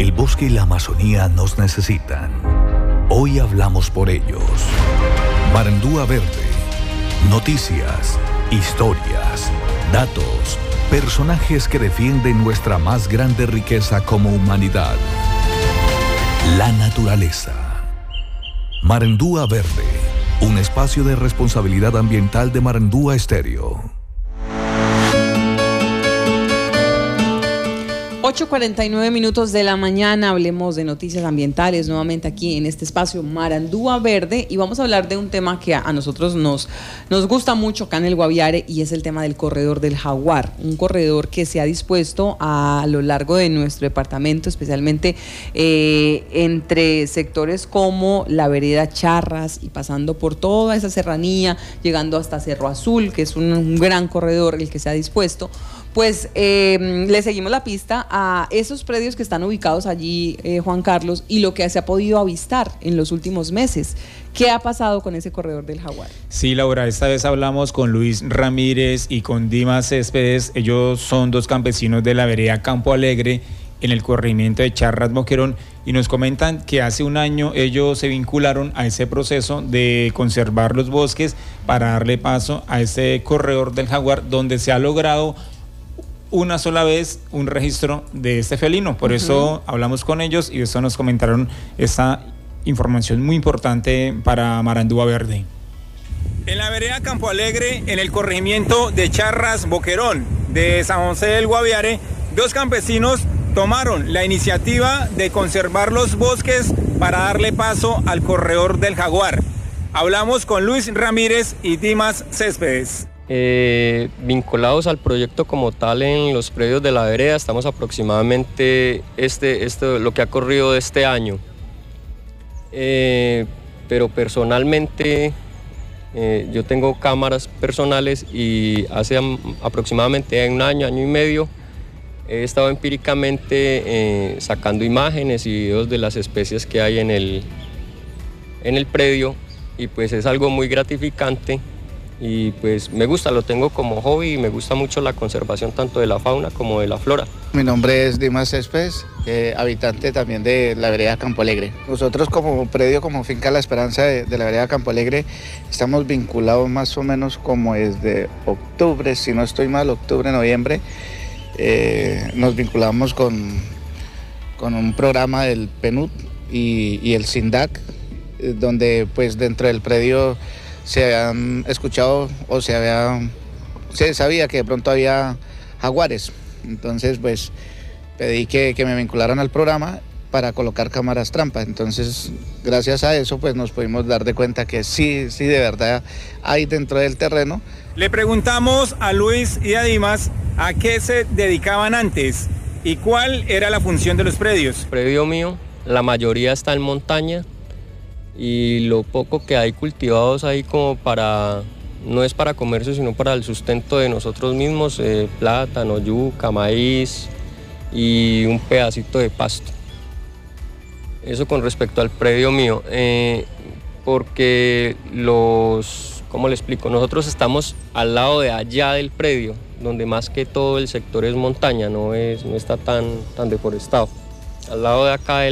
El bosque y la Amazonía nos necesitan. Hoy hablamos por ellos. Marandúa Verde. Noticias, historias, datos, personajes que defienden nuestra más grande riqueza como humanidad. La naturaleza. Marandúa Verde, un espacio de responsabilidad ambiental de Marandúa Estéreo. 8:49 de la mañana, hablemos de noticias ambientales nuevamente aquí en este espacio Marandúa Verde, y vamos a hablar de un tema que a nosotros nos gusta mucho acá en el Guaviare, y es el tema del corredor del Jaguar, un corredor que se ha dispuesto a lo largo de nuestro departamento, especialmente entre sectores como la vereda Charras y pasando por toda esa serranía, llegando hasta Cerro Azul, que es un gran corredor el que se ha dispuesto. Pues le seguimos la pista a esos predios que están ubicados allí, Juan Carlos, y lo que se ha podido avistar en los últimos meses. ¿Qué ha pasado con ese corredor del Jaguar? Sí, Laura, esta vez hablamos con Luis Ramírez y con Dimas Céspedes. Ellos son dos campesinos de la vereda Campo Alegre en el corregimiento de Charras Boquerón, y nos comentan que hace un año ellos se vincularon a ese proceso de conservar los bosques para darle paso a ese corredor del Jaguar, donde se ha logrado una sola vez un registro de este felino. Por eso hablamos con ellos y eso nos comentaron esta información muy importante para Marandúa Verde. En la vereda Campo Alegre, en el corregimiento de Charras Boquerón de San José del Guaviare, dos campesinos tomaron la iniciativa de conservar los bosques para darle paso al corredor del Jaguar. Hablamos con Luis Ramírez y Dimas Céspedes. Vinculados al proyecto como tal en los predios de la vereda, estamos aproximadamente lo que ha corrido de este año. Pero personalmente yo tengo cámaras personales y hace aproximadamente un año y medio he estado empíricamente sacando imágenes y videos de las especies que hay en el predio, y pues es algo muy gratificante. Y pues me gusta, lo tengo como hobby y me gusta mucho la conservación tanto de la fauna como de la flora. Mi nombre es Dimas Céspedes, habitante también de la vereda Campo Alegre. Nosotros como predio, como Finca La Esperanza de la vereda Campo Alegre, estamos vinculados más o menos como desde octubre, si no estoy mal, octubre, noviembre. Nos vinculamos con un programa del PNUD y el SINDAC, donde pues dentro del predio se habían escuchado o se sabía que de pronto había jaguares. Entonces pues pedí que me vincularan al programa para colocar cámaras trampa. Entonces gracias a eso pues nos pudimos dar de cuenta que sí de verdad hay dentro del terreno. Le preguntamos a Luis y a Dimas a qué se dedicaban antes y cuál era la función de los predios. El predio mío, la mayoría está en montaña, y lo poco que hay cultivados ahí no es para comercio, sino para el sustento de nosotros mismos, plátano, yuca, maíz y un pedacito de pasto. Eso con respecto al predio mío, porque ¿cómo le explico? Nosotros estamos al lado de allá del predio, donde más que todo el sector es montaña, no está tan deforestado. Al lado de acá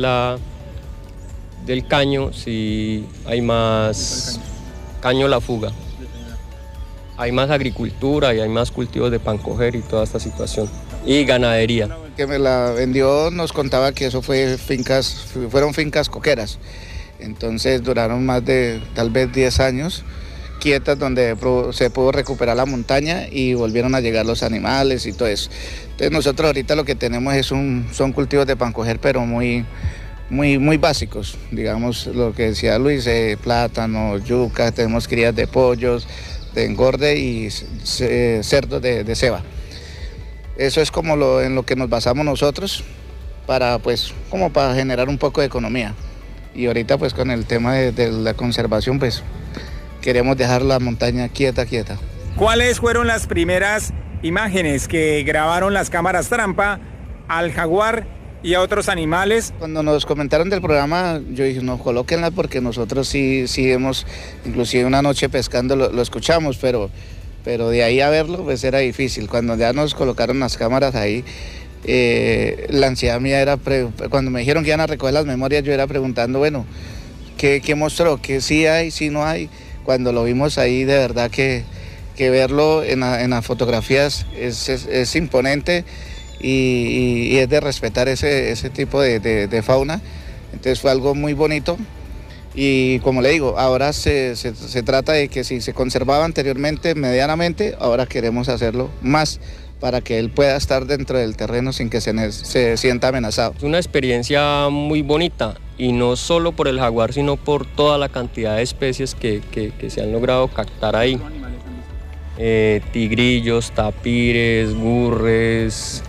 del caño sí hay más caño la fuga, hay más agricultura y hay más cultivos de pancoger y toda esta situación, y ganadería. El que me la vendió nos contaba que eso fueron fincas coqueras, entonces duraron más de tal vez 10 años quietas, donde se pudo recuperar la montaña y volvieron a llegar los animales y todo eso. Entonces nosotros ahorita lo que tenemos son cultivos de pancoger, pero muy básicos, digamos lo que decía Luis, plátano, yuca, tenemos crías de pollos, de engorde y cerdos de ceba. Eso es como en lo que nos basamos nosotros para generar un poco de economía. Y ahorita pues con el tema de la conservación pues queremos dejar la montaña quieta. ¿Cuáles fueron las primeras imágenes que grabaron las cámaras trampa al jaguar y a otros animales? Cuando nos comentaron del programa, yo dije, no, colóquenla, porque nosotros sí hemos, inclusive una noche pescando lo escuchamos, pero de ahí a verlo pues era difícil. Cuando ya nos colocaron las cámaras ahí, La ansiedad mía era, cuando me dijeron que iban a recoger las memorias, yo era preguntando, bueno, ¿qué mostró? ¿Qué sí hay, sí no hay? Cuando lo vimos ahí, de verdad que verlo en las fotografías es imponente y es de respetar ese tipo de fauna. Entonces fue algo muy bonito. Y como le digo, ahora se trata de que si se conservaba anteriormente medianamente, ahora queremos hacerlo más para que él pueda estar dentro del terreno sin que se sienta amenazado. Es una experiencia muy bonita y no solo por el jaguar, sino por toda la cantidad de especies que se han logrado captar ahí. Tigrillos, tapires, gurres,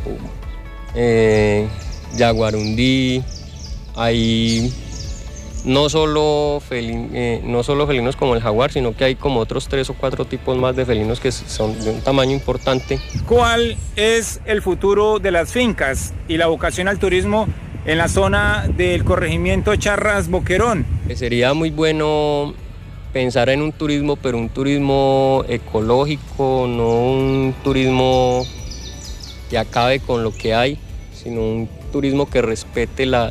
jaguarundí, hay no solo felinos como el jaguar, sino que hay como otros 3 o 4 tipos más de felinos que son de un tamaño importante. ¿Cuál es el futuro de las fincas y la vocación al turismo en la zona del corregimiento Charras Boquerón? Sería muy bueno pensar en un turismo, pero un turismo ecológico, no un turismo que acabe con lo que hay, sino un turismo que respete la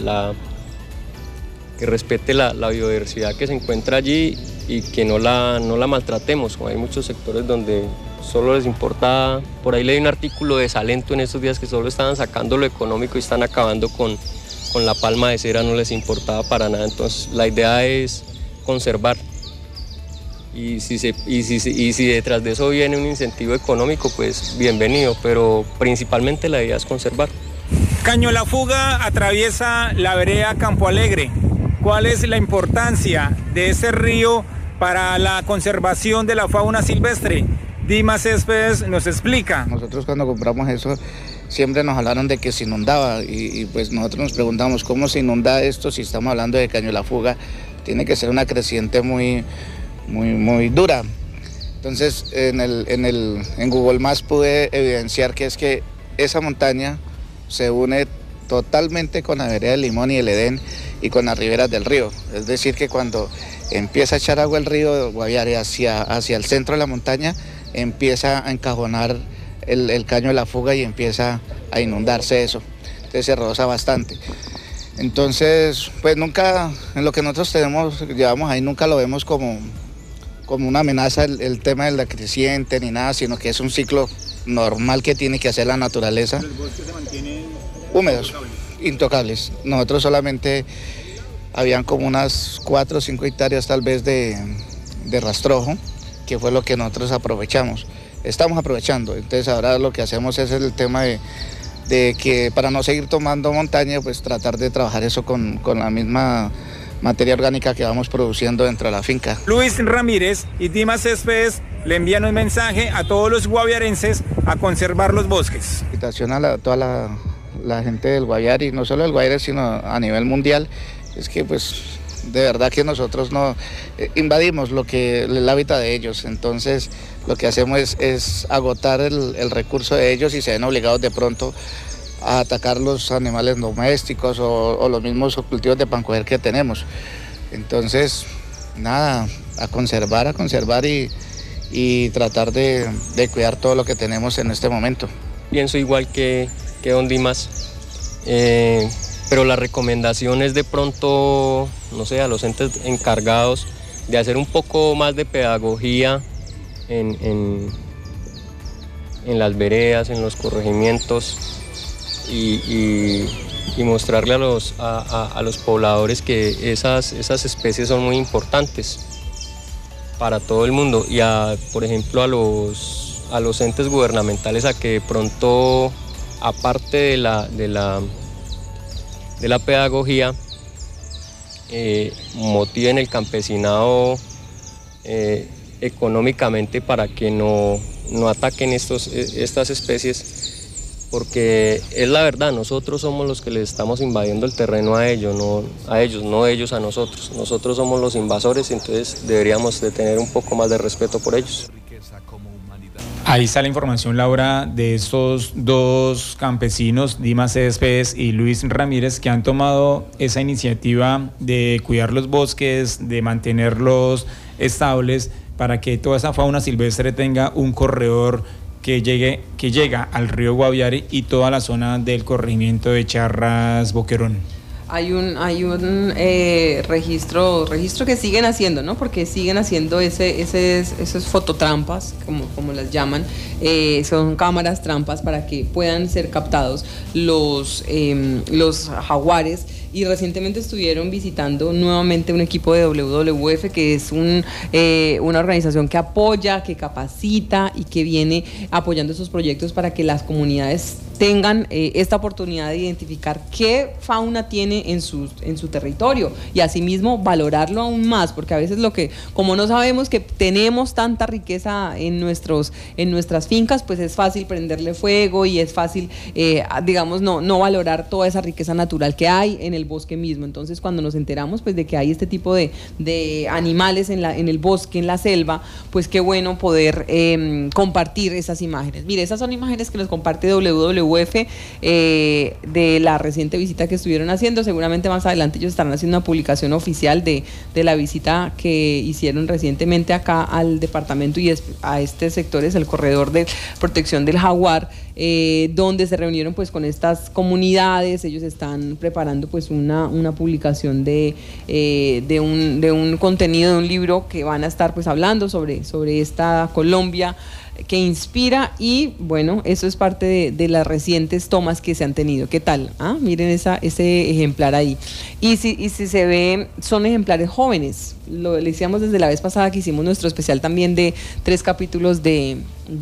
biodiversidad que se encuentra allí y que no la maltratemos. Hay muchos sectores donde solo les importa, por ahí leí un artículo de Salento en estos días que solo estaban sacando lo económico y están acabando con la palma de cera, no les importaba para nada. Entonces la idea es conservar. Y si detrás de eso viene un incentivo económico, pues bienvenido, pero principalmente la idea es conservar. Cañolafuga atraviesa la vereda Campo Alegre. ¿Cuál es la importancia de ese río para la conservación de la fauna silvestre? Dimas Céspedes nos explica. Nosotros cuando compramos eso siempre nos hablaron de que se inundaba y pues nosotros nos preguntamos cómo se inunda esto si estamos hablando de Cañolafuga. Tiene que ser una creciente muy dura. Entonces en Google Maps pude evidenciar que es que esa montaña se une totalmente con la vereda del Limón y el Edén y con las riberas del río. Es decir que cuando empieza a echar agua el río Guaviare hacia el centro de la montaña, empieza a encajonar el caño de la fuga y empieza a inundarse eso. Entonces se roza bastante. Entonces, pues nunca, en lo que nosotros llevamos ahí, nunca lo vemos como una amenaza el tema de la creciente ni nada, sino que es un ciclo normal que tiene que hacer la naturaleza. ¿Los bosques se mantienen húmedos, intocables? Nosotros solamente habían como unas 4 o 5 hectáreas tal vez de rastrojo, que fue lo que nosotros aprovechamos. Estamos aprovechando, entonces ahora lo que hacemos es el tema de que para no seguir tomando montaña, pues tratar de trabajar eso con la misma materia orgánica que vamos produciendo dentro de la finca. Luis Ramírez y Dimas Céspedes le envían un mensaje a todos los guaviarenses a conservar los bosques. Invitación a toda la gente del Guaviare, y no solo del Guaviare, sino a nivel mundial, es que pues de verdad que nosotros no invadimos el hábitat de ellos, entonces lo que hacemos es agotar el recurso de ellos y se ven obligados de pronto a atacar los animales domésticos o los mismos cultivos de pancoger que tenemos. Entonces, nada, a conservar y tratar de cuidar todo lo que tenemos en este momento. Pienso igual que don Dimas, pero la recomendación es de pronto, no sé, a los entes encargados de hacer un poco más de pedagogía en las veredas, en los corregimientos, y mostrarle a los pobladores que esas especies son muy importantes para todo el mundo, y por ejemplo a los entes gubernamentales a que de pronto, aparte de la pedagogía, motiven el campesinado económicamente para que no ataquen estas especies, porque es la verdad, nosotros somos los que les estamos invadiendo el terreno a ellos, no ellos a nosotros. Nosotros somos los invasores, entonces deberíamos de tener un poco más de respeto por ellos. Ahí está la información, Laura, de estos dos campesinos, Dimas Céspedes y Luis Ramírez, que han tomado esa iniciativa de cuidar los bosques, de mantenerlos estables, para que toda esa fauna silvestre tenga un corredor que llega al río Guaviare y toda la zona del corregimiento de Charras Boquerón. Hay un registro que siguen haciendo, ¿no? Porque siguen haciendo esos fototrampas, como las llaman. Son cámaras trampas para que puedan ser captados los jaguares. Y recientemente estuvieron visitando nuevamente un equipo de WWF, que es una organización que apoya, que capacita y que viene apoyando esos proyectos para que las comunidades tengan esta oportunidad de identificar qué fauna tiene en su territorio y asimismo valorarlo aún más, porque a veces como no sabemos que tenemos tanta riqueza en nuestras fincas, pues es fácil prenderle fuego y es fácil, digamos, no valorar toda esa riqueza natural que hay en el bosque mismo. Entonces, cuando nos enteramos pues de que hay este tipo de animales en el bosque, en la selva, pues qué bueno poder compartir esas imágenes. Mire, esas son imágenes que nos comparte WWF de la reciente visita que estuvieron haciendo. Seguramente más adelante ellos estarán haciendo una publicación oficial de la visita que hicieron recientemente acá al departamento y a este sector, es el corredor de protección del jaguar, donde se reunieron pues con estas comunidades. Ellos están preparando pues una publicación de un contenido, de un libro que van a estar pues hablando sobre esta Colombia que inspira, y bueno, eso es parte de las recientes tomas que se han tenido. ¿Qué tal? Miren ese ejemplar ahí. Y si se ve, son ejemplares jóvenes. Lo decíamos desde la vez pasada que hicimos nuestro especial también de 3 capítulos del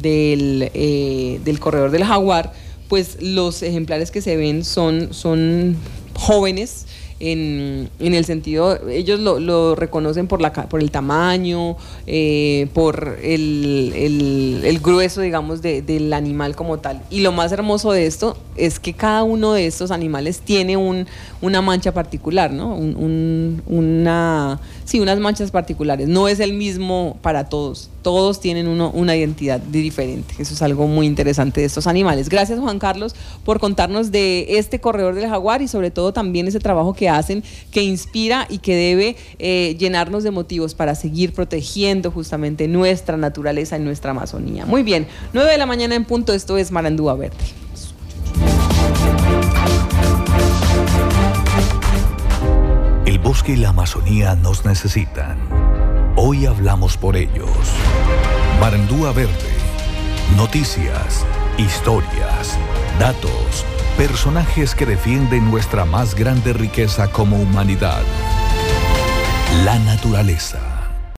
corredor del jaguar. Pues los ejemplares que se ven son jóvenes. En el sentido, ellos lo reconocen por el tamaño, por el grueso, digamos, del animal como tal. Y lo más hermoso de esto es que cada uno de estos animales tiene una mancha particular, ¿no? Unas manchas particulares. No es el mismo para todos. Todos tienen una identidad diferente. Eso es algo muy interesante de estos animales. Gracias, Juan Carlos, por contarnos de este corredor del jaguar y sobre todo también ese trabajo que hacen, que inspira y que debe llenarnos de motivos para seguir protegiendo justamente nuestra naturaleza y nuestra Amazonía. Muy bien, 9 de la mañana en punto. Esto es Marandúa Verde. El bosque y la Amazonía nos necesitan. Hoy hablamos por ellos. Marandúa Verde. Noticias, historias, datos, personajes que defienden nuestra más grande riqueza como humanidad: la naturaleza.